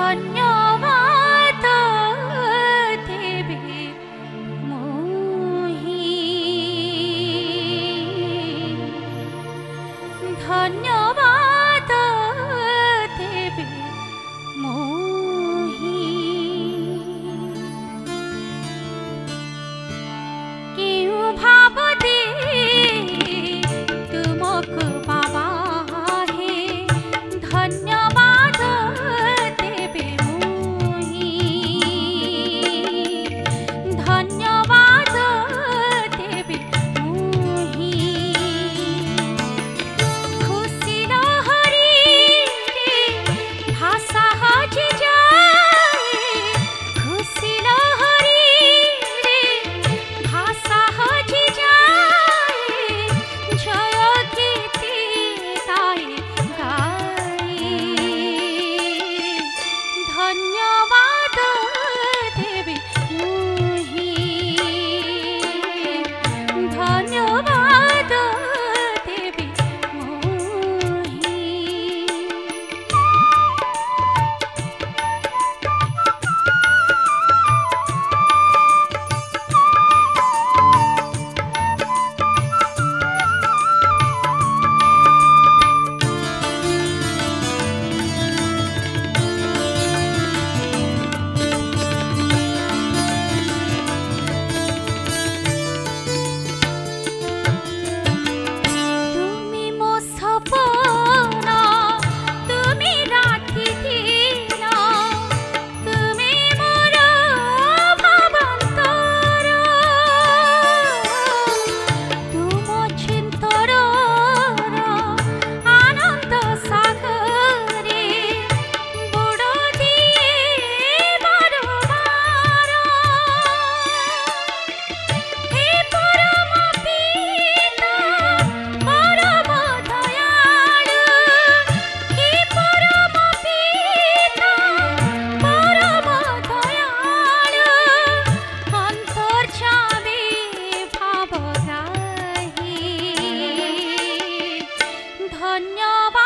धन्यवाद देबे मोहि धन्यवाद देबे मोहि केउ भाव दे तुमको बाबा हे धन्यवाद देबे मोहि धन्यवाद देबे मोहि खुशी लहरी भाषा हजि जाए खुशी लहरी भाषा हजि जाए जय गीति गाए गाए धन्यवाद देबे मोहि धन्यवाद देबे मोहि तुमी मो सपन तुमी राति दिन तुमी मोर भावांतर तुम चिंतर आनंद सागरे बुड़ दिए बार बार हे परम पिता परम दयालु हे परम पिता परम दयालु अंतर्यामी भावग्राही धन्यवाद